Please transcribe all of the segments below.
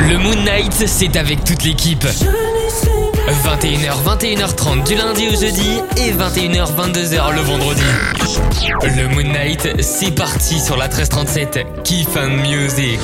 Le Moon Knight, c'est avec toute l'équipe. 21h, 21h30 du lundi au jeudi et 21h, 22h le vendredi. Le Moon Knight, c'est parti sur la 1337. Kiff and Music.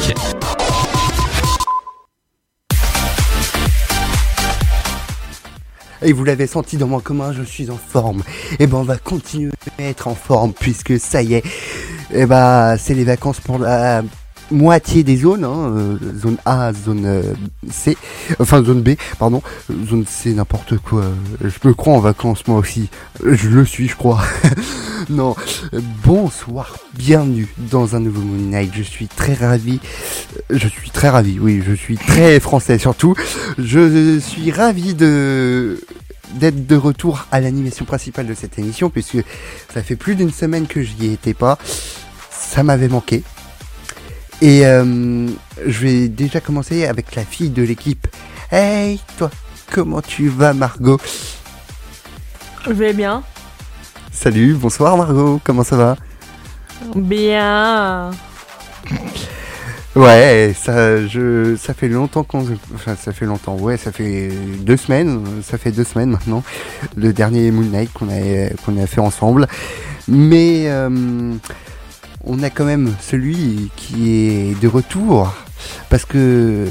Et vous l'avez senti dans mon commun, je suis en forme. Et ben on va continuer à être en forme puisque ça y est. Et ben c'est les vacances pour la moitié des zones, hein, zone A, zone C, enfin zone B, pardon, zone C, n'importe quoi. Je me crois en vacances moi aussi. Je le suis, je crois. Non, bonsoir, bienvenue dans un nouveau Moon Knight. Je suis très ravi, oui, je suis très français surtout. Je suis ravi d'être de retour à l'animation principale de cette émission puisque ça fait plus d'une semaine que j'y étais pas. Ça m'avait manqué. Et je vais déjà commencer avec la fille de l'équipe. Hey, toi, comment tu vas, Margot? Je vais bien. Salut, bonsoir Margot, comment ça va? Bien. Ouais, ça fait longtemps ça fait 2 semaines, ça fait 2 semaines maintenant, le dernier Moon Knight qu'on a fait ensemble. Mais on a quand même celui qui est de retour, parce que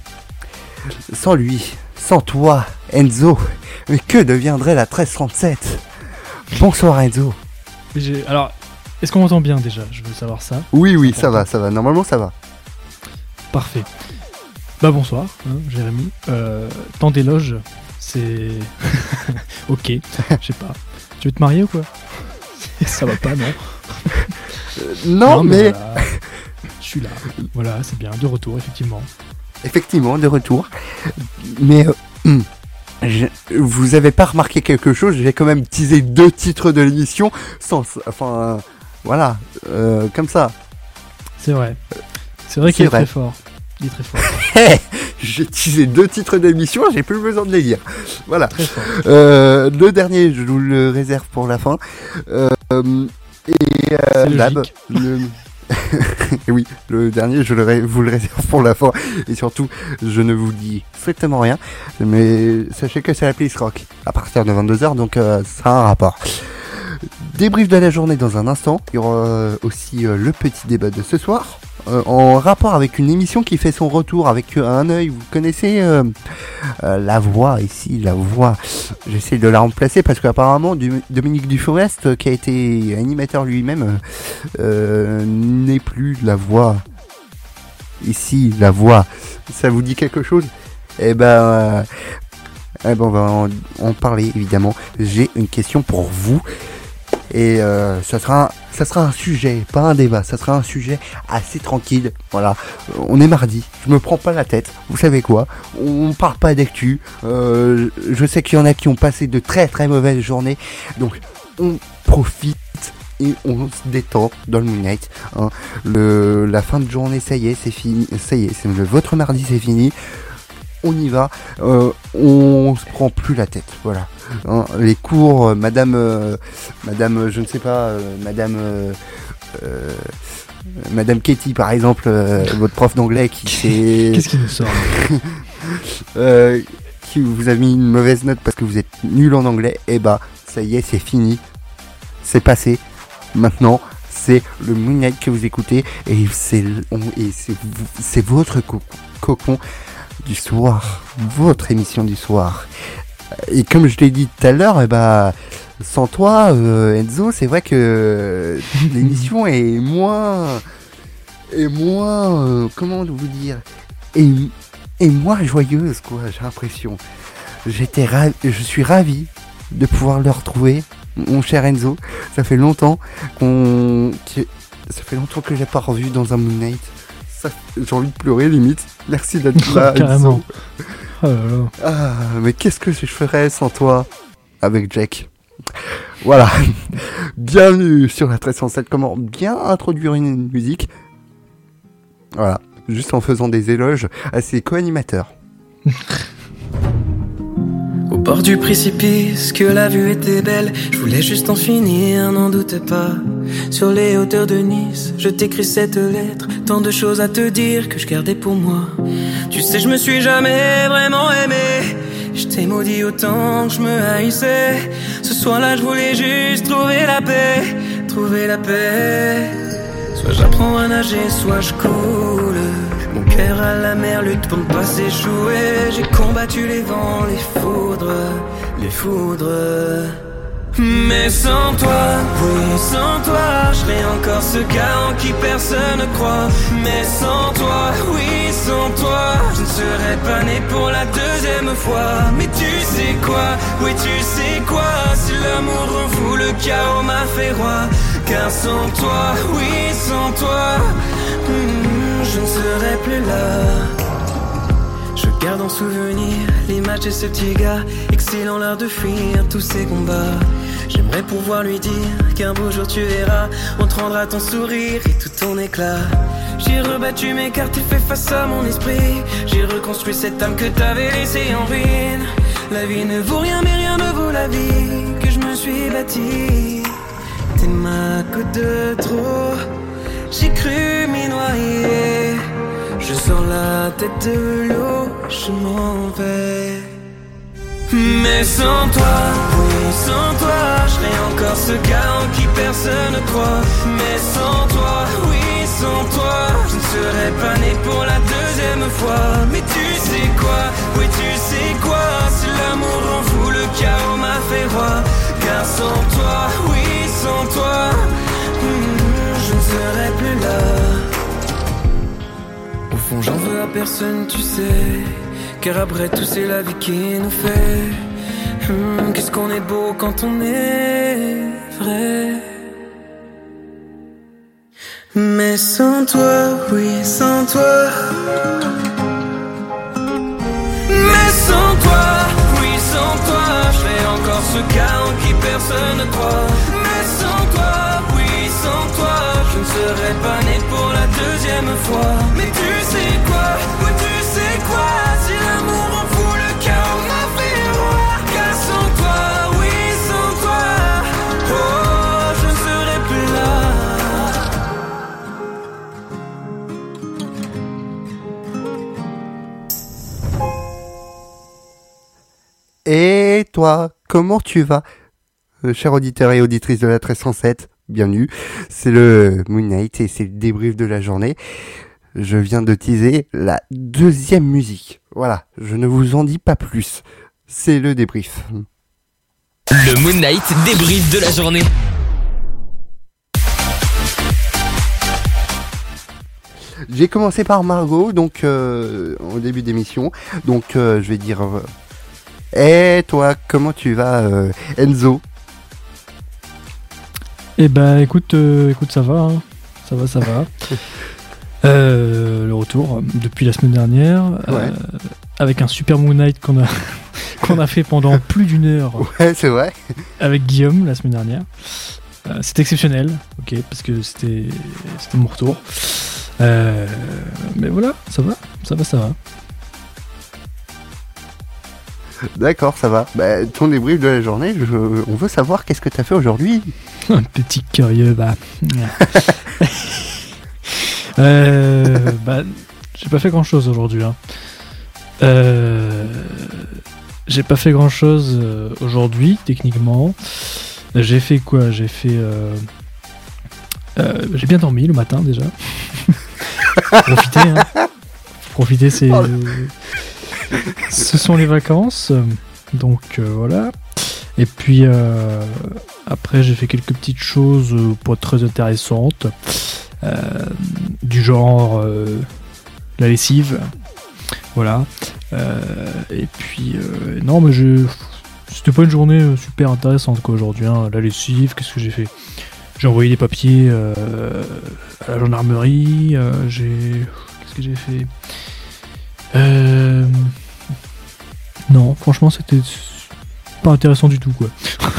sans toi, Enzo, mais que deviendrait la 1337? Bonsoir Enzo. Alors, est-ce qu'on m'entend bien déjà? Je veux savoir ça. Oui, ça va, normalement ça va. Parfait. Bah bonsoir, Jérémy. Tant d'éloges, c'est... Ok, je sais pas. Tu veux te marier ou quoi? Ça va pas, non? Non, mais... Voilà. Je suis là. Voilà, c'est bien, de retour, effectivement. Effectivement, de retour. Mais... vous avez pas remarqué quelque chose? J'ai quand même teasé 2 titres de l'émission voilà, comme ça. C'est vrai. C'est vrai qu'il est très fort. Il est très fort. J'ai teasé 2 titres de l'émission, j'ai plus besoin de les dire. Voilà. Très fort. Le dernier, je vous le réserve pour la fin. Lab, oui, le dernier, vous le réserve pour la fin. Et surtout, je ne vous dis strictement rien. Mais sachez que c'est la playlist rock à partir de 22h, donc ça a un rapport. Débrief de la journée dans un instant. Il y aura aussi le petit débat de ce soir. En rapport avec une émission qui fait son retour avec un œil. Vous connaissez la voix ici, la voix. J'essaie de la remplacer parce qu'apparemment Dominique Duforest, qui a été animateur lui-même, n'est plus la voix. Ici, la voix. Ça vous dit quelque chose? Eh ben, on va en parler évidemment. J'ai une question pour vous. Et ça sera un sujet, pas un débat, ça sera un sujet assez tranquille. Voilà, on est mardi, je me prends pas la tête, vous savez quoi, on parle pas d'actu, je sais qu'il y en a qui ont passé de très très mauvaises journées, donc on profite et on se détend dans le Moon Knight. Hein. La fin de journée, ça y est, c'est fini, votre mardi c'est fini. On y va, on se prend plus la tête, voilà. Hein, les cours, madame, je ne sais pas, madame Katie par exemple, votre prof d'anglais qui s'est... Qu'est-ce qui nous sort qui vous a mis une mauvaise note parce que vous êtes nul en anglais, et bah ça y est, c'est fini, c'est passé. Maintenant, c'est le Moon Knight que vous écoutez et c'est votre cocon du soir, votre émission du soir. Et comme je l'ai dit tout à l'heure, sans toi, Enzo, c'est vrai que l'émission est moins, comment vous dire, et moins joyeuse, quoi. J'ai l'impression. Je suis ravi de pouvoir le retrouver, mon cher Enzo. Ça fait longtemps que j'ai pas revu dans un Moon Knight. J'ai envie de pleurer limite. Merci d'être là. Carrément. Oh là là. Ah, mais qu'est-ce que je ferais sans toi avec Jack? Voilà. Bienvenue sur la 1307. Comment bien introduire une musique? Voilà. Juste en faisant des éloges à ses co-animateurs. Au bord du précipice, que la vue était belle, je voulais juste en finir, n'en doutez pas. sur les hauteurs de Nice, je t'écris cette lettre. Tant de choses à te dire que je gardais pour moi. Tu sais, je me suis jamais vraiment aimé. Je t'ai maudit autant que je me haïssais. Ce soir-là, je voulais juste trouver la paix. Trouver la paix. Soit j'apprends à nager, soit je coule. Mon cœur à la mer lutte pour ne pas s'échouer. J'ai combattu les vents, les foudres. Les foudres. Mais sans toi, oui, sans toi, je serais encore ce gars en qui personne ne croit. Mais sans toi, oui, sans toi, je ne serais pas né pour la deuxième fois. Mais tu sais quoi, oui, tu sais quoi, si l'amour rend fou, le chaos m'a fait roi. Car sans toi, oui, sans toi, je ne serais plus là. Je garde en souvenir l'image de ce petit gars, excellant l'art de fuir tous ces combats. J'aimerais pouvoir lui dire qu'un beau jour tu verras, on te rendra ton sourire et tout ton éclat. J'ai rebattu mes cartes, il fait face à mon esprit. J'ai reconstruit cette âme que t'avais laissée en ruine. La vie ne vaut rien mais rien ne vaut la vie que je me suis bâtie. T'es ma goutte de trop, j'ai cru m'y noyer. Je sors la tête de l'eau, je m'en vais. Mais sans toi, oui, sans toi, je serais encore ce gars en qui personne ne croit. Mais sans toi, oui, sans toi, je ne serais pas né pour la deuxième fois. Mais tu sais quoi, oui, tu sais quoi, si l'amour rend fou, le chaos m'a fait roi. Car sans toi, oui, sans toi, je ne serais plus là. Au fond j'en veux à personne, tu sais, car après tout c'est la vie qui nous fait. Qu'est-ce qu'on est beau quand on est vrai. Mais sans toi, oui, sans toi. Mais sans toi, oui, sans toi, je serais encore ce gars en qui personne ne croit. Mais sans toi, oui, sans toi, je ne serais pas né pour la deuxième fois. Mais tu sais quoi, oui, tu sais quoi, si l'amour en fout, le chaos m'a fait roi. Car sans toi, oui, sans toi, oh, je ne serais plus là. Et toi, comment tu vas, cher auditeur et auditrice de la 1307? Bienvenue, c'est le Moon Knight et c'est le débrief de la journée. Je viens de teaser la deuxième musique. Voilà, je ne vous en dis pas plus. C'est le débrief. Le Moon Knight débrief de la journée. J'ai commencé par Margot, donc au début d'émission. Donc je vais dire... Et toi, comment tu vas, Enzo? Eh ben écoute, ça va, hein. Ça va. Le retour depuis la semaine dernière, Ouais. avec un super Moon Knight qu'on a fait pendant plus d'une heure Ouais, c'est vrai. avec Guillaume la semaine dernière. C'était exceptionnel, ok, parce que c'était mon retour. Mais voilà, ça va. D'accord, ça va. Bah, ton débrief de la journée, on veut savoir qu'est-ce que t'as fait aujourd'hui. Un petit curieux, bah. J'ai pas fait grand chose aujourd'hui. Hein. J'ai pas fait grand chose aujourd'hui, techniquement. J'ai fait quoi? J'ai bien dormi le matin déjà. Profiter, c'est. Ce sont les vacances, donc voilà. Et puis après j'ai fait quelques petites choses pas très intéressantes, du genre la lessive, voilà. Et puis non mais c'était pas une journée super intéressante quoi aujourd'hui, hein. La lessive, qu'est-ce que j'ai fait? J'ai envoyé des papiers à la gendarmerie, qu'est-ce que j'ai fait? Non, franchement, c'était pas intéressant du tout, quoi.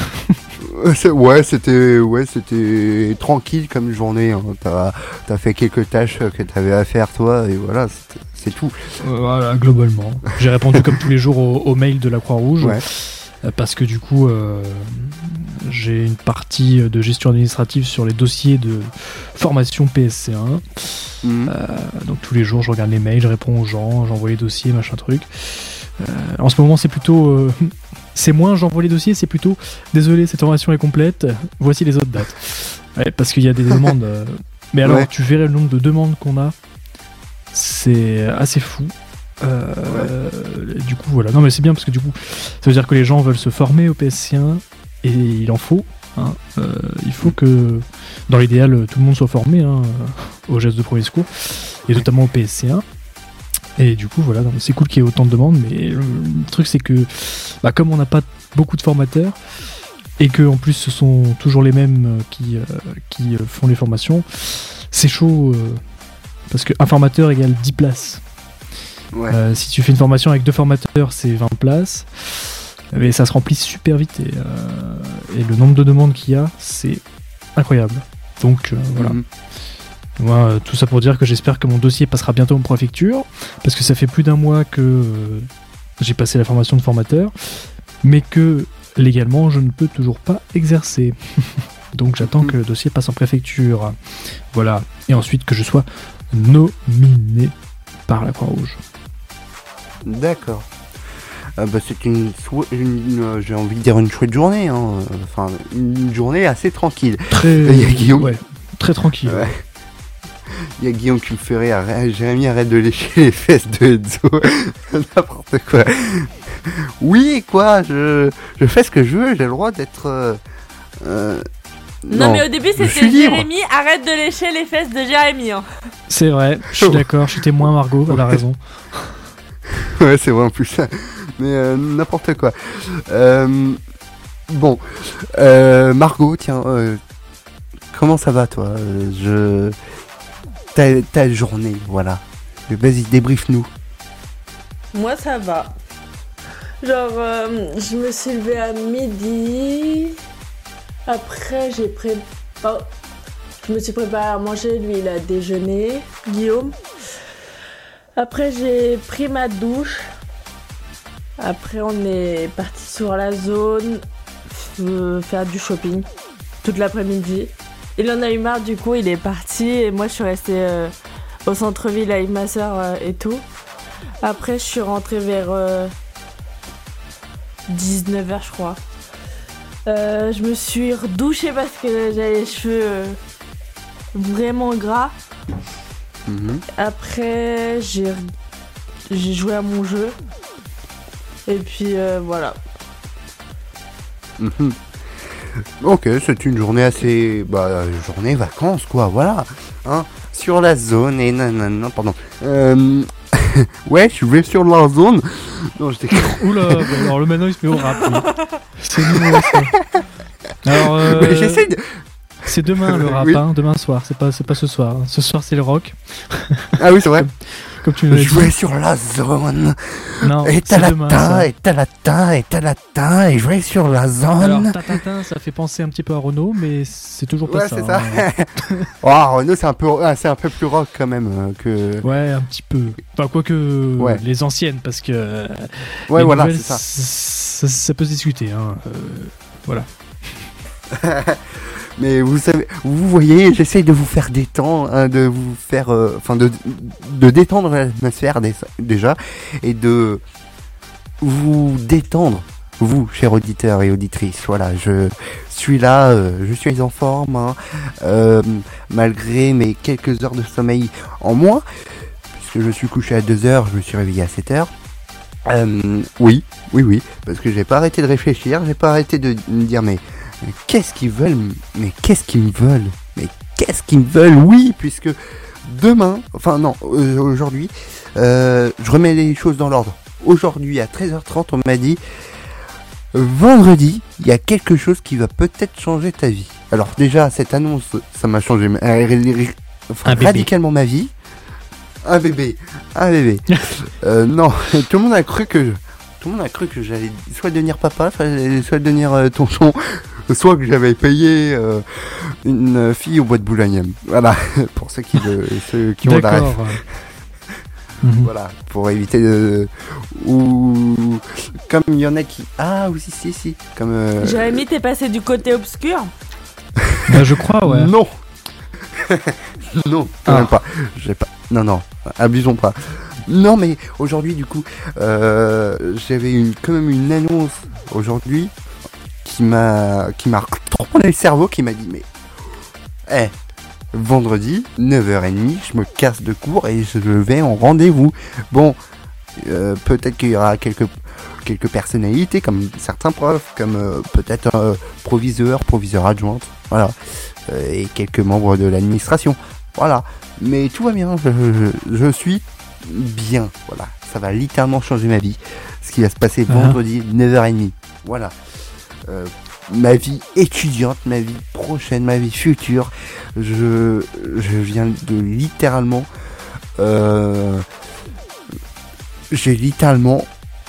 C'était tranquille comme journée. Hein. T'as fait quelques tâches que t'avais à faire toi, et voilà, c'est tout. Voilà, globalement. J'ai répondu comme tous les jours aux mails de la Croix-Rouge. Ouais. Parce que du coup, j'ai une partie de gestion administrative sur les dossiers de formation PSC1. Donc tous les jours, je regarde les mails, je réponds aux gens, j'envoie les dossiers, machin truc. En ce moment, c'est plutôt... c'est moins j'envoie les dossiers, c'est plutôt désolé, cette formation est complète, voici les autres dates. Ouais, parce qu'il y a des demandes... Mais alors, tu verrais le nombre de demandes qu'on a, c'est assez fou. Du coup, voilà. Non, mais c'est bien parce que du coup, ça veut dire que les gens veulent se former au PSC1 et il en faut. Hein. Il faut que, dans l'idéal, tout le monde soit formé aux gestes de premier secours et notamment au PSC1. Et du coup, voilà, c'est cool qu'il y ait autant de demandes, mais le truc c'est que, comme on n'a pas beaucoup de formateurs et que en plus ce sont toujours les mêmes qui font les formations, c'est chaud parce qu'un formateur égale 10 places. Ouais. Si tu fais une formation avec 2 formateurs, c'est 20 places, mais ça se remplit super vite et le nombre de demandes qu'il y a, c'est incroyable. Donc voilà. Moi, tout ça pour dire que j'espère que mon dossier passera bientôt en préfecture, parce que ça fait plus d'1 mois que j'ai passé la formation de formateur, mais que légalement je ne peux toujours pas exercer. Donc j'attends que le dossier passe en préfecture. Voilà. Et ensuite que je sois nominé par la Croix-Rouge. D'accord. C'est j'ai envie de dire une chouette journée. Enfin, une journée assez tranquille. Très tranquille. Ouais. Il y a Guillaume qui me ferait Jérémy, arrête de lécher les fesses de Enzo. N'importe quoi. Oui, quoi, je fais ce que je veux, j'ai le droit d'être. Non, mais au début c'était Jérémy, arrête de lécher les fesses de Jérémy. Hein. C'est vrai, je suis d'accord, je suis témoin, Margot, elle a raison. Ouais, c'est vrai en plus. Mais n'importe quoi. Bon, Margot, tiens, comment ça va toi ta journée, voilà. Vas-y, débrief-nous. Moi, ça va. Genre, je me suis levée à midi. Après, je me suis préparée à manger. Lui, il a déjeuné. Guillaume. Après, j'ai pris ma douche. Après, on est parti sur la zone faire du shopping toute l'après-midi. Il en a eu marre, du coup, il est parti et moi, je suis restée au centre-ville avec ma soeur et tout. Après, je suis rentrée vers 19h, je crois. Je me suis redouchée parce que j'avais les cheveux vraiment gras. Après, j'ai joué à mon jeu. Et puis, voilà. Ok, c'est une journée assez... journée vacances, quoi, voilà. Hein, sur la zone et nanana, pardon. Ouais, je vais sur la zone. Non, j'étais... Oula, alors le maintenant il se met au rap. Oui. C'est nouveau ça. Alors, j'essaie de... C'est demain le rap, hein, demain soir, c'est pas ce soir. Hein. Ce soir c'est le rock. Ah oui, c'est vrai. Comme tu me l'as dit. Jouer sur la zone. Non, et talatin, et jouer sur la zone. Alors, tatatin, ça fait penser un petit peu à Renaud, mais c'est toujours pas ça. Ouais, c'est ça. Hein. Renaud, c'est un peu plus rock quand même que... Ouais, un petit peu. Enfin, quoique les anciennes, parce que... Ouais, voilà, nouvelles, c'est ça. Ça peut se discuter, hein. Voilà. Mais vous savez, vous voyez, j'essaye de vous faire détendre, de vous faire, de détendre l'atmosphère déjà, et de vous détendre, vous, chers auditeurs et auditrices. Voilà, je suis là, je suis en forme, hein, malgré mes quelques heures de sommeil en moins, puisque je suis couché à 2h, je me suis réveillé à 7h. Oui, parce que j'ai pas arrêté de réfléchir, j'ai pas arrêté de me dire mais qu'est-ce qu'ils veulent ? Mais qu'est-ce qu'ils me veulent ? Mais qu'est-ce qu'ils me veulent ? Oui, puisque demain, aujourd'hui, je remets les choses dans l'ordre. Aujourd'hui, à 13h30, on m'a dit, vendredi, il y a quelque chose qui va peut-être changer ta vie. Alors déjà, cette annonce, ça m'a changé radicalement ma vie. Un bébé. Non, tout le monde a cru que j'allais soit devenir papa, soit devenir tonton, soit que j'avais payé une fille au bois de Boulogne. Voilà, pour ceux qui ont la rêve. Voilà, pour éviter de... Ou... Comme il y en a qui... Ah, oui, si. Comme... Jérémy, t'es passé du côté obscur? Bah, je crois, ouais. Non. Non, quand même pas. J'ai pas. Non, abusons pas. Non, mais aujourd'hui, du coup, j'avais quand même une annonce aujourd'hui qui m'a retourné le cerveau, qui m'a dit mais, vendredi 9h30, je me casse de cours et je vais en rendez-vous. Bon, peut-être qu'il y aura quelques personnalités comme certains profs, comme peut-être proviseur adjointe, voilà, et quelques membres de l'administration, voilà. Mais tout va bien, je suis bien, voilà. Ça va littéralement changer ma vie. Ce qui va se passer vendredi 9h30, voilà. Ma vie étudiante, ma vie prochaine, ma vie future. Je viens de littéralement... j'ai littéralement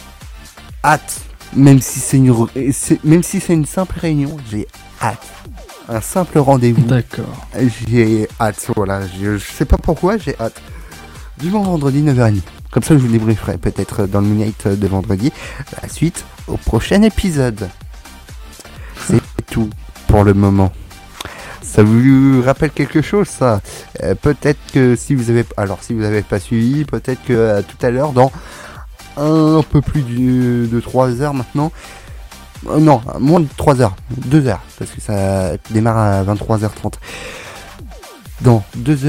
hâte. Même si c'est une simple réunion, j'ai hâte. Un simple rendez-vous. D'accord. J'ai hâte, voilà. Je sais pas pourquoi, j'ai hâte. Vivement vendredi 9h30. Comme ça, je vous débrieferai peut-être dans le Moon Night de vendredi. La suite au prochain épisode. C'est tout pour le moment. Ça vous rappelle quelque chose, ça? Peut-être que si vous avez pas suivi, peut-être que tout à l'heure, dans un peu plus de 3 heures maintenant. Non, moins de 3 heures, 2 heures, parce que ça démarre à 23h30. Dans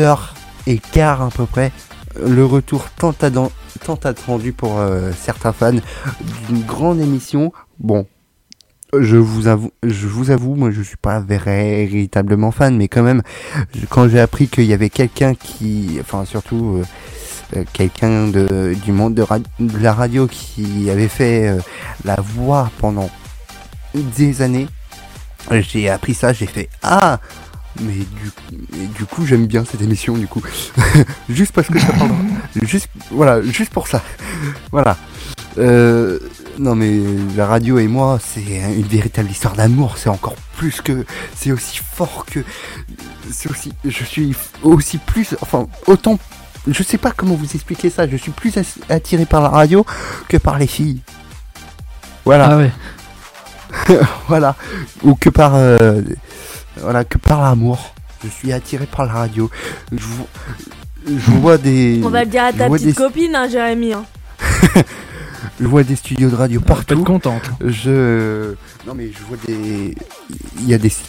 2h15 à peu près, le retour tant attendu pour certains fans d'une grande émission. Bon, je vous avoue, moi je suis pas véritablement fan, mais quand même, quand j'ai appris qu'il y avait quelqu'un surtout quelqu'un du monde de la radio qui avait fait la voix pendant des années, j'ai appris ça, j'ai fait mais du coup j'aime bien cette émission du coup. Juste parce que ça parle juste pour ça, voilà. Non mais la radio et moi, c'est une véritable histoire d'amour. C'est encore plus que, c'est aussi fort que, je suis aussi plus, autant, je sais pas comment vous expliquer ça, je suis plus attiré par la radio que par les filles, voilà. Ah ouais. Voilà, ou que par l'amour. Je suis attiré par la radio. Je vois des... On va le dire à ta petite copine, hein, Jérémy. Hein. Je vois des studios de radio partout. Peut-être contente. Non mais je vois des... Il y a des...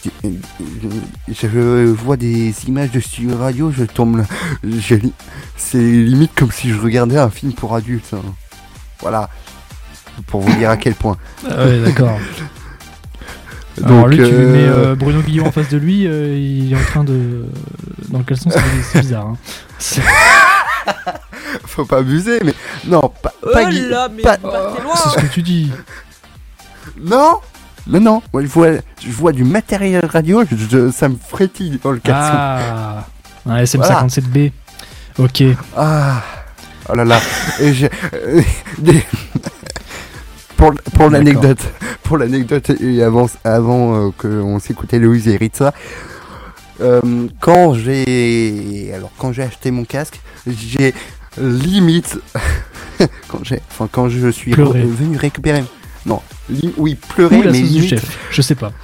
Je vois des images de studios de radio, je tombe là. C'est limite comme si je regardais un film pour adultes. Hein. Voilà. Pour vous dire à quel point. Ah ouais, d'accord. Donc, alors lui, tu lui mets Bruno Guillon en face de lui, il est en train de... Dans le caleçon, c'est bizarre. Hein. Faut pas abuser, mais... Non, pas mais pas... t'es loin. C'est ce que tu dis. Non. Moi, je vois du matériel radio, ça me frétille dans le caleçon. Ah, un SM57B. Ok. Ah. Oh là là. Et pour l'anecdote, et avant qu'on s'écoutait Louise et Ritza, quand j'ai acheté mon casque, j'ai limite quand je suis venu récupérer, non, oui, pleurer, mais limite, du chef. Je sais pas.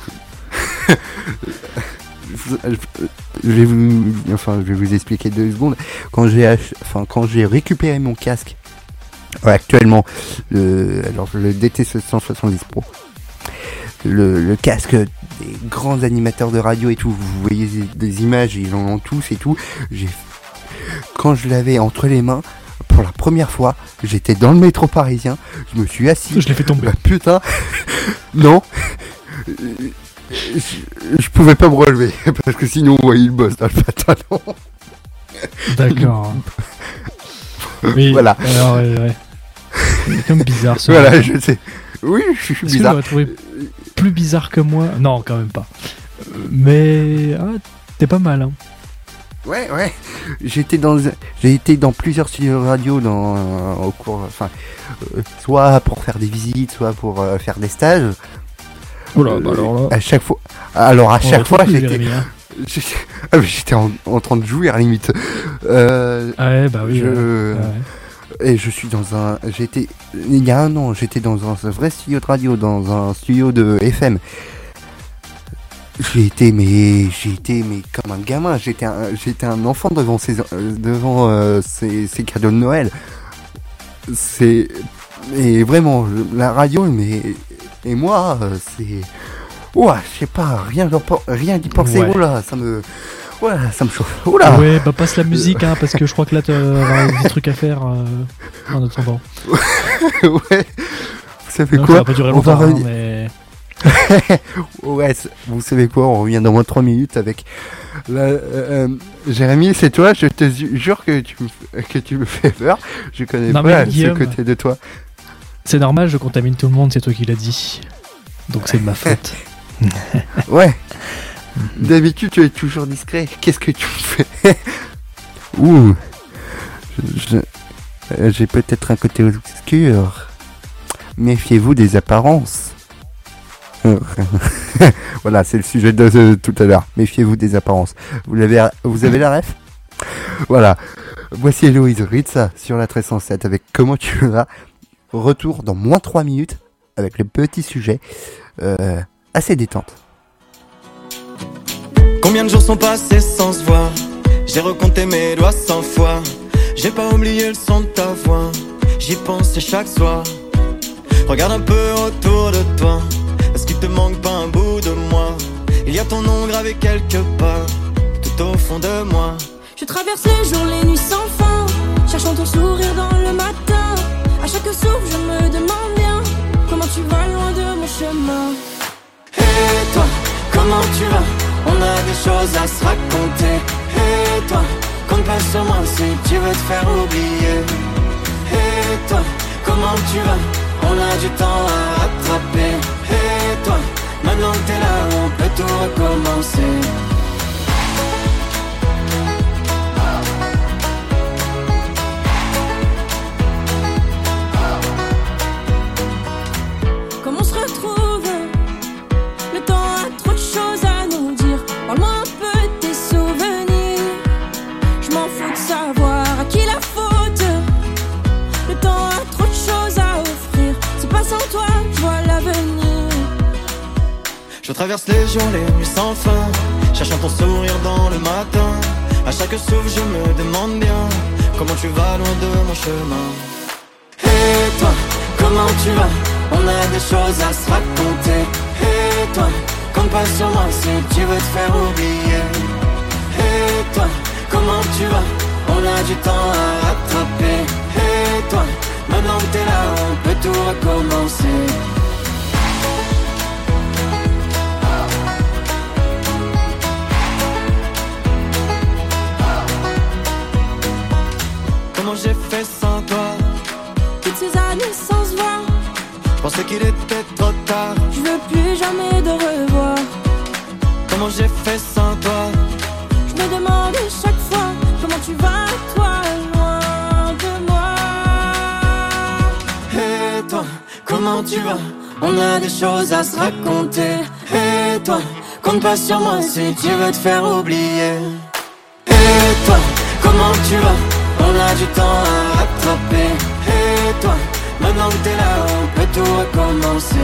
Je vais vous expliquer 2 secondes. Quand j'ai récupéré mon casque, actuellement, le DT770 Pro, le casque des grands animateurs de radio et tout, vous voyez des images, ils en ont tous et tout. Quand je l'avais entre les mains, pour la première fois, j'étais dans le métro parisien, je me suis assis. Je l'ai fait tomber. Putain, non. Je pouvais pas me relever parce que sinon on voyait le boss dans le pantalon. D'accord. Oui, voilà. Alors, ouais. C'est comme bizarre ça. Voilà, je sais. Oui, je suis bizarre. Tu vas trouver plus bizarre que moi? Non, quand même pas. Mais t'es pas mal, hein. Ouais. J'ai été dans plusieurs studios radio au cours, soit pour faire des visites, soit pour faire des stages. Oula, bah alors là. À chaque fois, j'étais en train de jouir limite. Ouais, bah oui. Et je suis il y a un an, j'étais dans un vrai studio de radio, dans un studio de FM. J'ai été mais comme un gamin, j'étais un enfant devant ces cadeaux de Noël. Et vraiment la radio, et moi c'est, ouah, je sais pas, rien d'y penser. Ouais. Oula, ça me chauffe. Oula. Ouais, bah passe la musique, hein, parce que je crois que là t'as des trucs à faire en attendant. Ouais. Vous savez Non, quoi? ça va pas durer On va longtemps, hein, revenir. mais... Ouais, vous savez quoi? On revient dans moins de 3 minutes avec Jérémy, c'est toi. Je te jure que tu me fais peur. Je connais Non, pas mais ce Guillaume, côté de toi. c'est normal, je contamine tout le monde, c'est toi qui l'as dit. Donc c'est de ma faute. Ouais. D'habitude, tu es toujours discret. Qu'est-ce que tu fais? Ouh. J'ai peut-être un côté obscur. Méfiez-vous des apparences. Voilà, c'est le sujet de tout à l'heure. Méfiez-vous des apparences. Vous avez la ref? Voilà. Voici Héloïse Ritza sur la 1307 avec Comment tu vas. Retour dans moins 3 minutes avec le petit sujet assez détente. Combien de jours sont passés sans se voir? J'ai recompté mes doigts 100 fois. J'ai pas oublié le son de ta voix. J'y pense chaque soir. Regarde un peu autour de toi. Est-ce qu'il te manque pas un bout de moi? Il y a ton nom gravé quelque part, tout au fond de moi. Je traverse les jours, les nuits sans fin, cherchant ton sourire dans le matin. À chaque souffle, je me demande bien comment tu vas loin de mon chemin. Et toi, comment tu vas? On a des choses à se raconter. Et toi, compte pas sur moi si tu veux te faire oublier. Et toi, comment tu vas? On a du temps à rattraper. Et toi, maintenant que t'es là, on peut tout recommencer. Comme on se retrouve, le temps a trop de choses à nous dire. Parle-moi un peu de tes souvenirs. Je m'en fous de savoir à qui la faute. Le temps a trop de choses à offrir. C'est pas sans toi que je vois l'avenir. Je traverse les jours, les nuits sans fin, cherchant ton sourire dans le matin. À chaque souffle, je me demande bien comment tu vas loin de mon chemin. Et toi, comment tu vas? On a des choses à se raconter. Et toi, compte pas sur moi si tu veux te faire oublier. Et toi, comment tu vas? On a du temps à rattraper. Et toi, maintenant que t'es là, on peut tout recommencer. Comment j'ai fait sans toi? Toutes ces années sans se voir, Je pensais qu'il était trop tard. je veux plus jamais de revoir. Comment j'ai fait sans toi? Je me demande chaque fois comment tu vas, toi, loin de moi. Et toi, comment tu vas? On a des choses à se raconter. Et toi, compte pas sur moi si tu veux te faire oublier. Et toi, comment tu vas? On a du temps à rattraper. Et toi, maintenant que t'es là, on peut tout recommencer.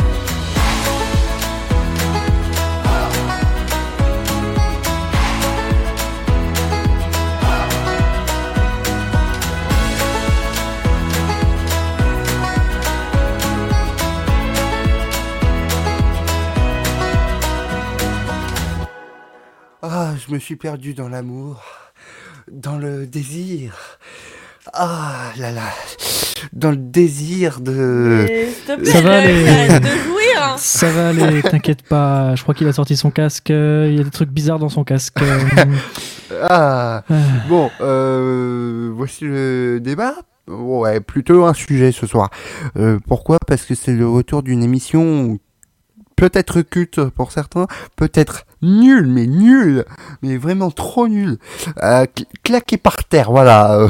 Ah, je me suis perdu dans l'amour, dans le désir. Ah là là, dans le désir de... Mais s'il te plaît, Ça va, arrête de jouir. Ça va aller, t'inquiète pas. Je crois qu'il a sorti son casque. Il y a des trucs bizarres dans son casque. Ah, bon, voici le débat. Ouais, plutôt un sujet ce soir. Pourquoi? Parce que c'est le retour d'une émission peut-être culte pour certains, peut-être nulle, mais vraiment trop nulle. Claqué par terre, voilà.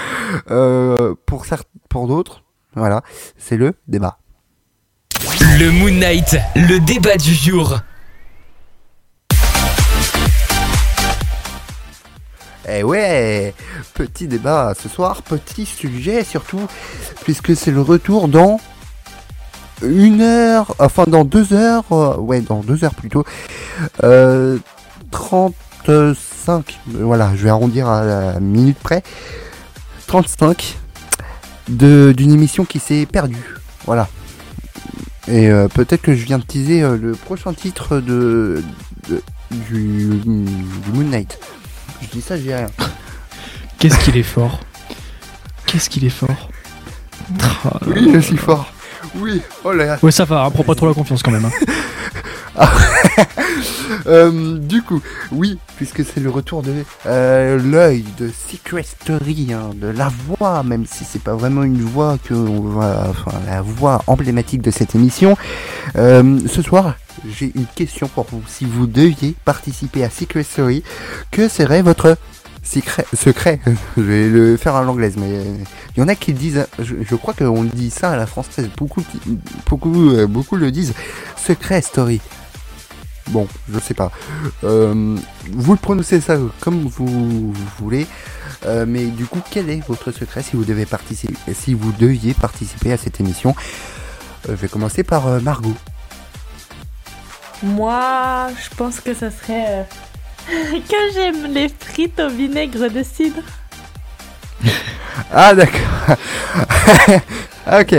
Pour d'autres, voilà, c'est le débat. Le Moon Knight, le débat du jour. Eh ouais, petit débat ce soir, petit sujet surtout, puisque c'est le retour dans 1 heure, enfin dans 2 heures, dans 2 heures plutôt, 35, voilà, je vais arrondir à la minute près, 35 d'une émission qui s'est perdue, voilà. Et peut-être que je viens de teaser le prochain titre du Moon Knight. Je dis ça, j'ai rien. Qu'est-ce qu'il est fort. Qu'est-ce qu'il est fort. Oui, je suis fort. Oui, oh là là. Ouais, ça va, prends pas trop la confiance quand même. Hein. Du coup, oui, puisque c'est le retour de l'œil de Secret Story, hein, de la voix, même si c'est pas vraiment une voix la voix emblématique de cette émission. Ce soir, j'ai une question pour vous. Si vous deviez participer à Secret Story, que serait votre secret? Je vais le faire à l'anglaise, mais il y en a qui disent, je crois qu'on dit ça à la française, beaucoup le disent, Secret Story. Bon, je sais pas. Vous le prononcez ça comme vous voulez, mais du coup, quel est votre secret si vous deviez participer à cette émission? Je vais commencer par Margot. Moi, je pense que ça serait que j'aime les frites au vinaigre de cidre. Ah d'accord. Ok.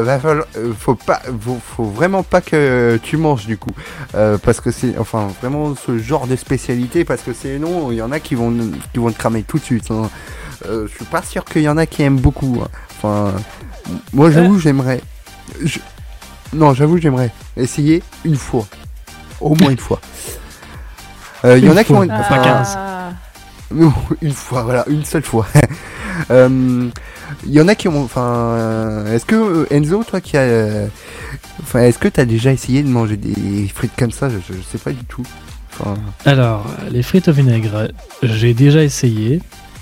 Faut vraiment pas que tu manges du coup, parce que c'est vraiment ce genre de spécialité, parce que sinon il y en a qui vont te cramer tout de suite. Hein. Je suis pas sûr qu'il y en a qui aiment beaucoup. Hein. Enfin, moi j'avoue j'aimerais essayer une fois, au moins une fois. Il y en a qui ont pas 15. Une fois, voilà, une seule fois. Il y en a qui ont, est-ce que Enzo, toi qui as, est-ce que t'as déjà essayé de manger des frites comme ça? Je sais pas du tout. Alors, les frites au vinaigre, j'ai déjà essayé.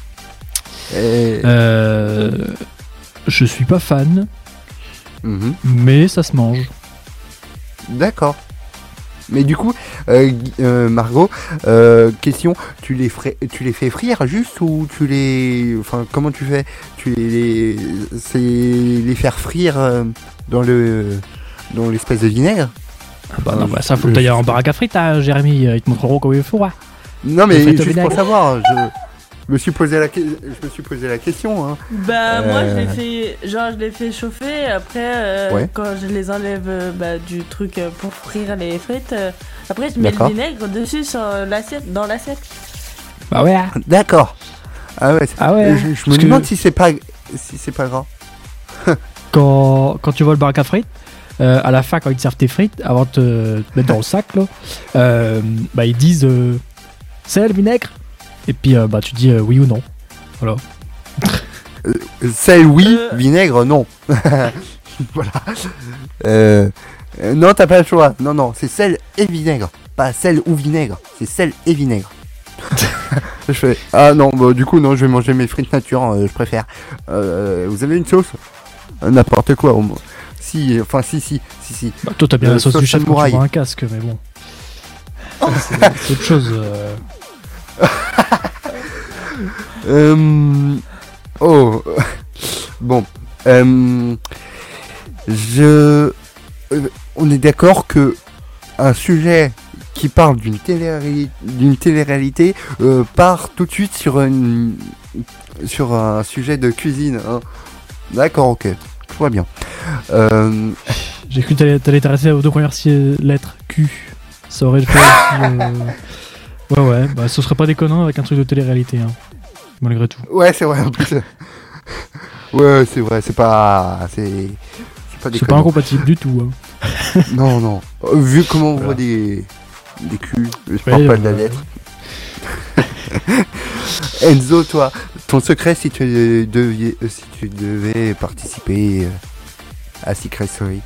Je suis pas fan, mais ça se mange. D'accord. Mais du coup, Margot, question, tu les fais frire juste, ou comment tu fais? C'est les faire frire dans l'espèce de vinaigre? Ça faut que t'ailles en baraque à frites, hein, Jérémy, ils te montreront comment il faut. Hein. Non mais juste pour savoir, je me suis posé la question. Hein. Moi je l'ai fait chauffer, après quand je les enlève du truc pour frire les frites, après je mets le vinaigre dessus dans l'assiette. Bah ouais. D'accord. Ah ouais. Je me demande si c'est pas gras. Quand tu vois le baraque à frites, à la fin quand ils te servent tes frites, avant de te mettre dans le sac là, ils disent c'est le vinaigre. Et puis tu dis oui ou non. Voilà. Sel oui, vinaigre non. Voilà. Non, t'as pas le choix. Non, c'est sel et vinaigre. Pas sel ou vinaigre, c'est sel et vinaigre. Je fais non, du coup non, je vais manger mes frites nature, je préfère. Vous avez une sauce? N'importe quoi. Si. Bah, toi t'as bien la sauce du chef quand tu vois un casque, mais bon. C'est autre chose. Bon, on est d'accord que un sujet qui parle d'une télé-réalité part tout de suite sur un sujet de cuisine. Hein. D'accord, ok, tout va bien. J'ai cru que t'allais t'intéresser aux 2 premières lettres Q. Ça aurait fait aussi. Ouais, ce serait pas déconnant avec un truc de télé-réalité, hein, malgré tout. Ouais, c'est vrai, en plus. Ouais, c'est vrai, c'est pas déconnant. C'est pas incompatible du tout. Hein. Non. Vu comment on voit des culs, je parle pas de la lettre. Enzo, toi, ton secret si tu devais participer à Secret Story?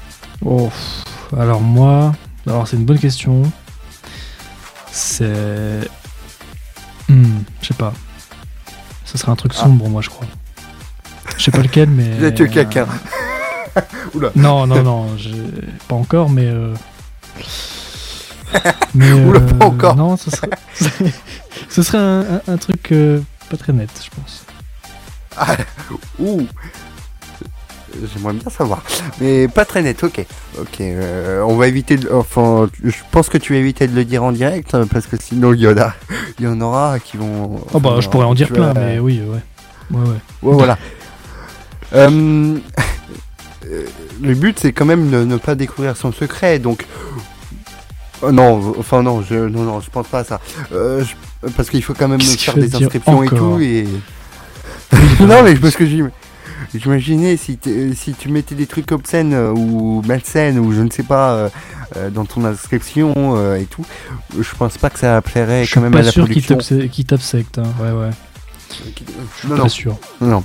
Alors c'est une bonne question. C'est... je sais pas. Ça serait un truc sombre, moi, je crois. Je sais pas lequel, mais... Il a tué quelqu'un. Oula. Non, pas encore, mais... Oula, pas encore. Non, ça serait... Ce serait un truc pas très net, je pense. Ah, ouh. J'aimerais bien savoir. Mais pas très net, ok. Ok, on va éviter enfin, je pense que tu vas éviter de le dire en direct, parce que sinon il y en aura qui vont... Oh bah, je pourrais en dire plein, mais oui, ouais. Ouais, voilà. Le but, c'est quand même de ne pas découvrir son secret, donc... non, je pense pas à ça. Parce qu'il faut quand même Qu'est-ce que faire tu veux des dire inscriptions et encore tout, et... non, mais parce que j'imaginais si tu mettais des trucs obscènes ou malsaines ou je ne sais pas dans ton inscription et tout, je pense pas que ça plairait quand même à la production. Je suis pas sûr qu'il t'absecte, hein. Ouais. Je suis pas sûr. Non.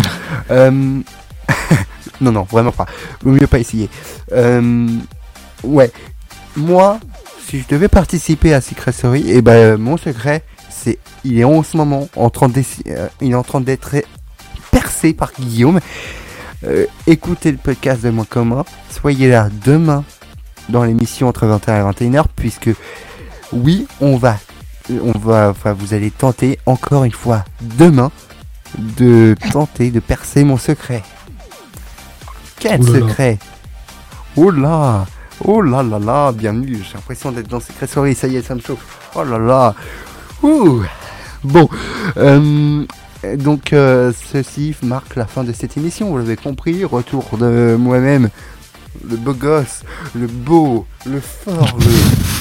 non, vraiment pas. Vaut mieux pas essayer. Ouais. Moi, si je devais participer à Secret Story, et ben mon secret, il est en ce moment en train d'être percé par Guillaume. Écoutez le podcast de Moins Commun. Soyez là demain dans l'émission entre 21h et 21h, puisque oui, vous allez tenter encore une fois demain de tenter de percer mon secret. Quel secret? Oh là là, bienvenue. J'ai l'impression d'être dans Secret Story. Ça y est, ça me chauffe. Oh là là. Ouh. Bon. Donc ceci marque la fin de cette émission, vous l'avez compris, retour de moi-même, le beau gosse, le beau, le fort, le...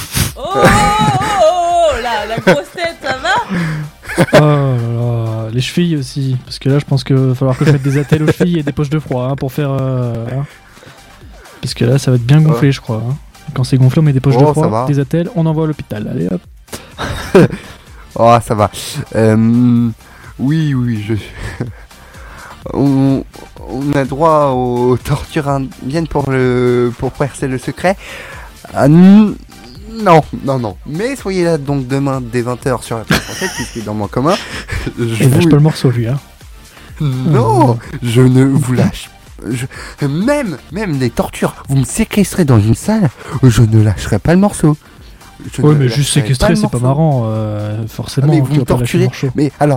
Oh là, la grosse tête, ça va? Oh là là, les chevilles aussi, parce que là je pense qu'il va falloir que je mette des attelles aux chevilles et des poches de froid hein, pour faire... Parce que là ça va être bien gonflé je crois. Hein. Quand c'est gonflé on met des poches de froid, des attelles, on envoie à l'hôpital, allez hop. Oh ça va. Oui, on a droit aux tortures indiennes pour percer le secret. Non. Mais soyez là donc demain dès 20h sur la française, puisque dans Moins Commun. Je lâche pas le morceau lui, hein. Non, je ne vous lâche. Même les tortures, vous me séquestrez dans une salle, je ne lâcherai pas le morceau. Ouais, mais juste séquestrer, c'est pas marrant, forcément. Mais vous me torturez. Mais alors.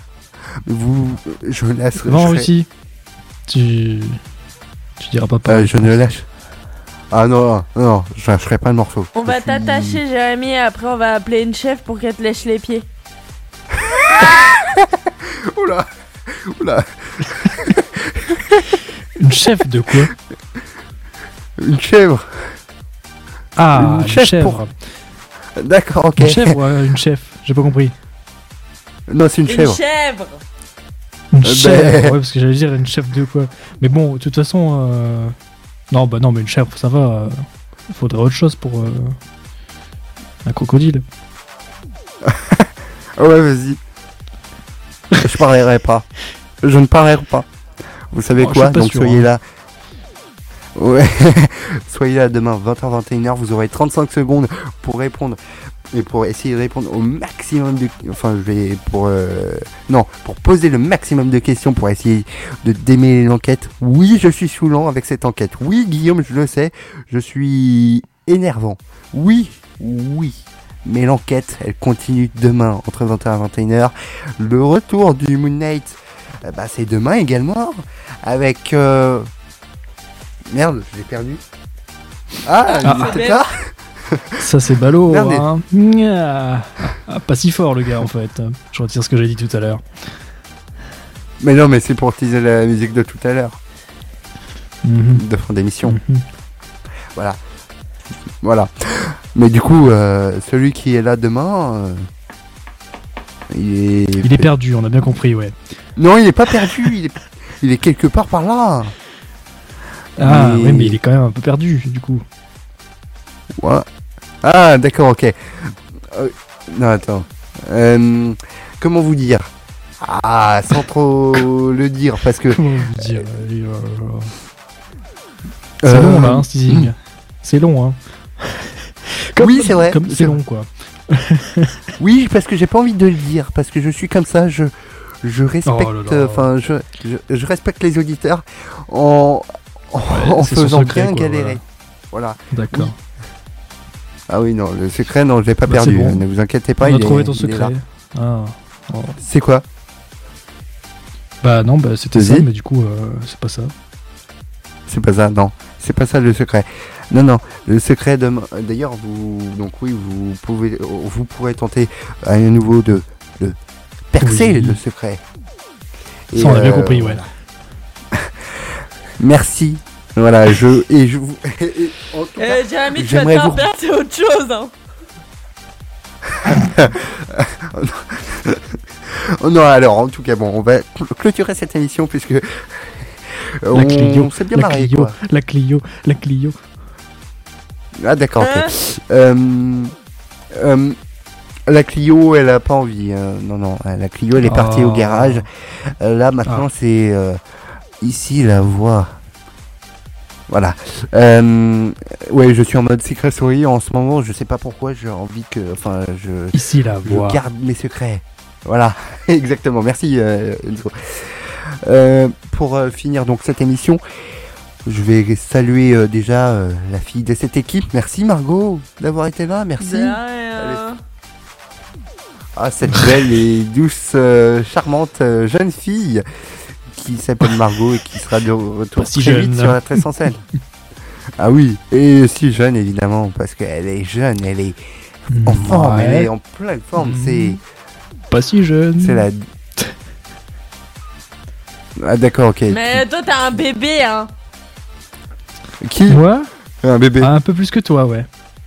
Je laisse. Non, aussi. Tu diras pas. Je ne lâche. Ah non, je lâcherai pas le morceau. On va t'attacher, Jérémy, et après on va appeler une chef pour qu'elle te lèche les pieds. Oula. Une chef de quoi? Une chèvre. Ah, une chèvre. D'accord, ok. Une chèvre ou une chef? J'ai pas compris. Non, c'est une chèvre. Une chèvre, ouais, parce que j'allais dire une chèvre de quoi. Mais bon, de toute façon, non, mais une chèvre, ça va. Il faudrait autre chose pour un crocodile. Ouais, vas-y. Je parlerai pas. Je ne parlerai pas. Vous savez quoi? Donc sûr, soyez là. Ouais. Soyez là demain 20h-21h. Vous aurez 35 secondes pour répondre. Et pour essayer de répondre au maximum de... Enfin, pour poser le maximum de questions pour essayer de démêler l'enquête. Oui, je suis saoulant avec cette enquête. Oui, Guillaume, je le sais. Je suis énervant. Oui. Mais l'enquête, elle continue demain entre 20h et 21h. Le retour du Moon Knight, c'est demain également. Avec... Merde, je l'ai perdu. Il était là. Ça c'est ballot, hein. Pas si fort le gars en fait. Je retire ce que j'ai dit tout à l'heure. Mais non, mais c'est pour teaser la musique de tout à l'heure. De fin d'émission. Voilà. Mais du coup, celui qui est là demain, il est perdu, on a bien compris, ouais. Non, il est pas perdu, il est quelque part par là. Ouais, mais il est quand même un peu perdu, du coup. Ouais. Ah, d'accord, ok. Non, attends. Comment vous dire? Sans trop le dire, parce que... Comment vous dire? C'est long, là, hein, ce teasing. C'est long, hein. Oui, c'est vrai. C'est long, quoi. Oui, parce que j'ai pas envie de le dire, parce que je suis comme ça, je respecte... Enfin, je respecte les auditeurs en faisant bien galérer. Voilà. D'accord. Oui. Ah oui, non, le secret, non, je l'ai pas perdu. Bon. Ne vous inquiétez pas, on a trouvé ton secret. Ah. Oh. C'est quoi? Bah non, bah c'était ça, Vas-y. mais du coup, c'est pas ça. C'est pas ça, non. C'est pas ça le secret. Non, le secret d'ailleurs, vous pourrez tenter à nouveau de percer Oui. le secret. Ça, on a bien compris, ouais. voilà. Merci. Voilà, en tout cas, Jérémy, tu vas j'aimerais t'en vous- faire, c'est autre chose. Hein. Oh non, alors, en tout cas, bon, on va clôturer cette émission puisque La Clio, on s'est bien la marré, Clio, quoi. la Clio, la Clio. Ah, d'accord, Hein ok. La Clio, elle a pas envie. Non, la Clio, elle est partie au Oh. garage. Là, maintenant, c'est ici la voie. Voilà. Ouais, je suis en mode secret souris en ce moment. Je sais pas pourquoi. J'ai envie que, Ici, la je voix. garde mes secrets. Voilà, exactement. Merci Enzo. Pour finir donc cette émission, je vais saluer déjà la fille de cette équipe. Merci Margot d'avoir été là. Merci. De rien. Ah, cette belle et douce, charmante jeune fille qui s'appelle Margot et qui sera de retour Pas si très jeune. vite sur la très 107. Ah oui, et si jeune évidemment, parce qu'elle est jeune, elle est en forme, Ouais. elle est en pleine forme. Mhm. Pas si jeune. C'est la. Ah d'accord, ok. Mais toi, t'as un bébé, hein. Qui? Moi, Un bébé. un peu plus que toi, ouais.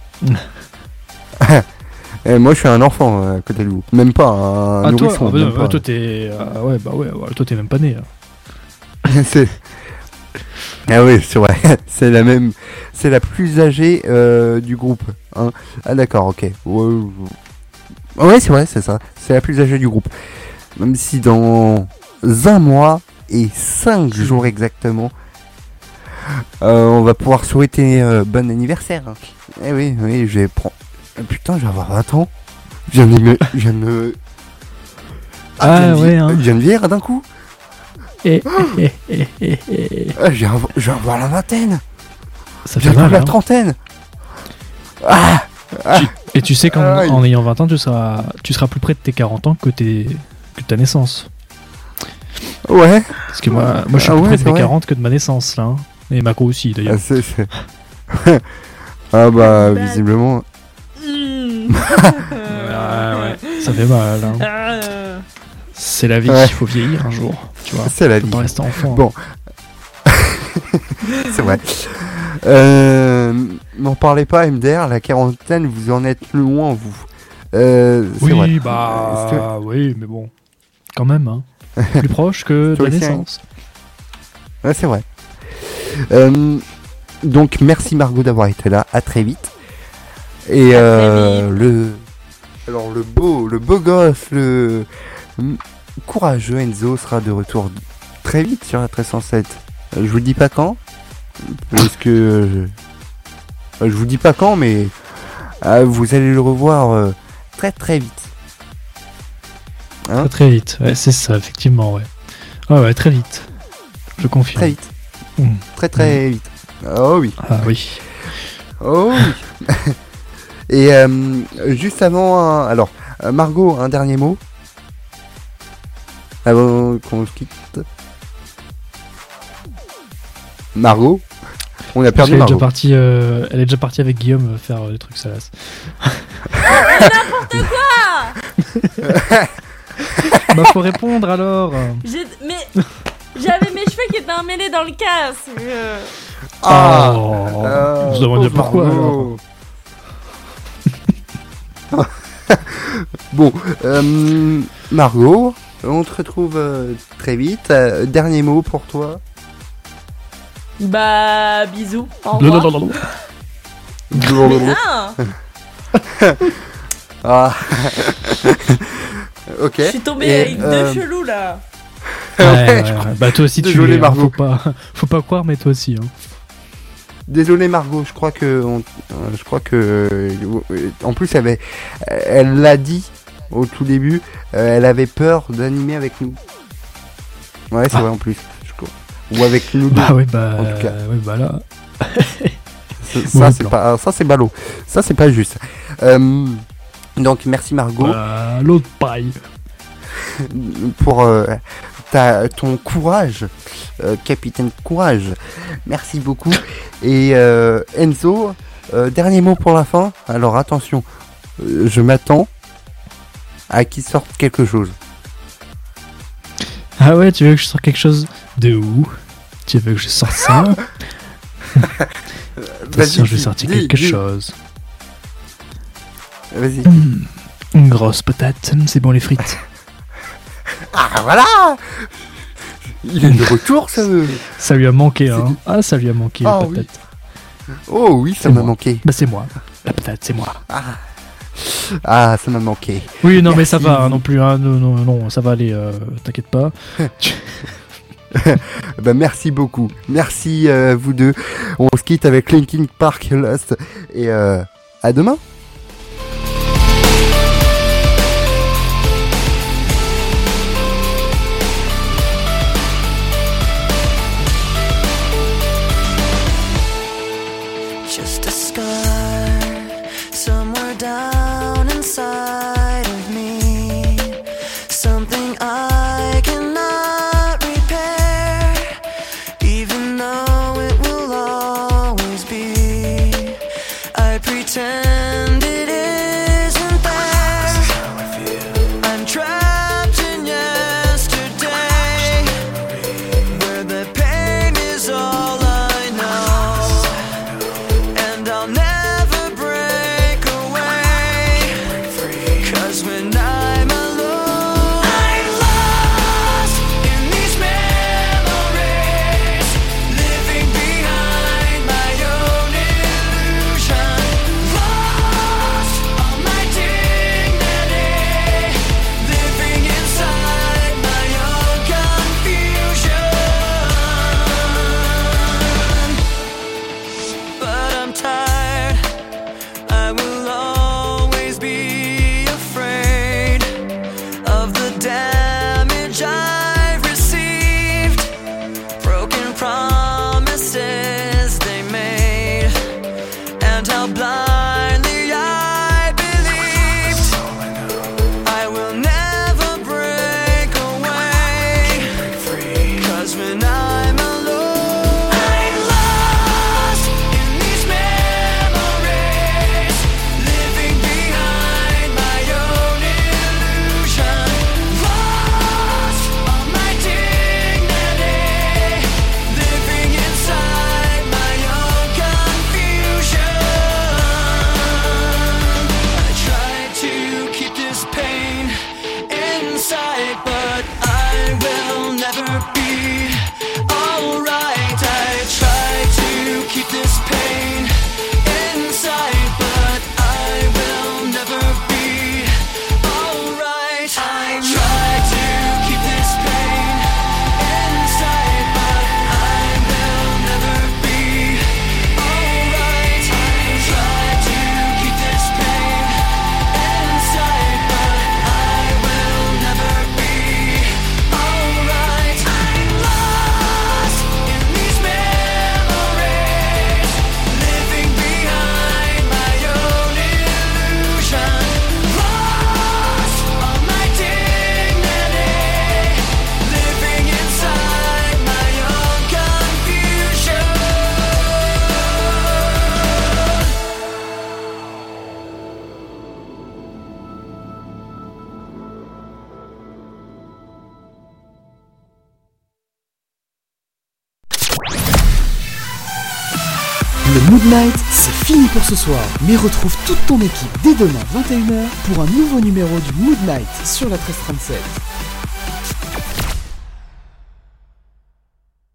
Moi je suis un enfant à côté de vous. Même pas un Ah, toi, nourrisson. ah, bah, même non, pas. toi, t'es. Ouais, bah ouais, toi, t'es même pas né. C'est... Ah oui, c'est vrai. C'est la même. C'est la plus âgée du groupe. Hein. Ah d'accord, ok. Ouais, c'est vrai, c'est ça. C'est la plus âgée du groupe. Même si dans 1 mois et 5 jours exactement, on va pouvoir souhaiter bon anniversaire. Hein. Eh oui, je vais prendre. Putain, je vais avoir 20 ans. Je viens de me. Ah, ouais, hein. Je viens de vieillir d'un coup. Et. Ah, je vais avoir la vingtaine. Ça Je fait viens mal, de la hein. trentaine. Ah, Et tu sais qu'en Aïe. en ayant 20 ans, tu seras plus près de tes 40 ans que de ta naissance. ouais. Parce que moi je suis Ah plus ouais, près de c'est mes vrai. 40 que de ma naissance, là. Hein. Et Mako aussi, d'ailleurs. Ah, ah bah, Bad. visiblement. Ouais. Ça fait mal, hein. C'est la vie, Ouais. il faut vieillir un jour, tu vois. C'est la Faut vie. pas rester enfant. Bon. C'est vrai. N'en parlez pas, MDR, la quarantaine, vous en êtes loin, vous. C'est vrai. Oui, bah... Oui, mais bon. Quand même, hein. Plus proche que de Toi la aussi, hein. naissance. Ouais, c'est vrai. Donc, merci Margot d'avoir été là. À très vite. Et très le beau gosse, le courageux Enzo sera de retour très vite sur la 1307. Je vous dis pas quand, parce que je vous dis pas quand, mais vous allez le revoir très très vite. Hein, Très très vite, ouais, c'est ça, effectivement, ouais. Ah ouais, très vite. Je confirme. très vite, Mm. très vite. Oh oui. Ah oui. Oh oui. Et juste avant, alors Margot, un dernier mot avant qu'on se quitte. Margot, on a perdu Elle est, déjà Margot. partie, elle est déjà partie avec Guillaume faire des trucs salaces. Bah faut répondre alors. Mais j'avais mes cheveux qui étaient emmêlés dans le casque. Ah, Oh, je demande pauvre pourquoi Margot. Bon, Margot, on te retrouve très vite. Dernier mot pour toi. Bah, bisous. Au Non, revoir. non. Ah, Ah. Ok. je suis tombée Et, avec deux chelous là. Ouais, bah toi aussi Désolé, tu l'es, hein, Margot. faut pas croire, mais toi aussi. Hein. Désolé Margot, je crois que en plus elle l'a dit au tout début, elle avait peur d'animer avec nous. Ouais, c'est vrai en plus. Je crois. Ou avec nous deux. Bah ouais, bah, En tout cas. ouais, bah là. Ça c'est pas ballot. Ça c'est pas juste. Donc merci Margot. Voilà. l'autre paille. Pour ton courage, capitaine courage. Merci beaucoup. Et Enzo, dernier mot pour la fin. Alors attention, je m'attends à qu'il sorte quelque chose. Ah ouais, tu veux que je sorte quelque chose de où? Tu veux que je sorte ça? Attention, je vais sortir quelque chose. Vas-y. Une grosse patate, c'est bon les frites. Ah voilà. Il est de retour, ça veut. Ça lui a manqué, hein. Ah, ça lui a manqué, la patate. Oui. Oh oui, ça m'a manqué. Bah c'est moi. La patate, c'est moi. Ah, ça m'a manqué. Oui, non, merci. Mais ça va hein, non plus. Hein. Non, ça va aller. T'inquiète pas. Bah, merci beaucoup. Merci vous deux. On se quitte avec Linkin Park Lost. Et à demain. Just a scar somewhere down inside of me, something I cannot repair, even though it will always be. I pretend it isn't there. This is how I feel. I'm trapped in yesterday, where the pain is all I know, and I'll never break away, 'cause when I'm alone, I'm lost in these memories, living behind my own illusion, lost all my dignity, living inside my own confusion. But I'm tired, I will always be afraid of the damage I've received, broken promises they made, and how blindly I believed. I will never break away, 'cause when I'm alone, I'm lost in these memories, living behind my own illusion, lost all my dignity, living inside my own confusion. I try to keep this pain inside, but I will never be alright. I try to keep this pain inside, but I will never be alright. I try to keep this pain inside, but I will never be alright. I try to keep this pain inside, but I will never be alright. I'm lost in these memories, living behind my own illusion, lost all my dignity, living inside my own confusion. Le Mood Night, c'est fini pour ce soir. Mais retrouve toute ton équipe dès demain 21h pour un nouveau numéro du Mood Night sur la 1337.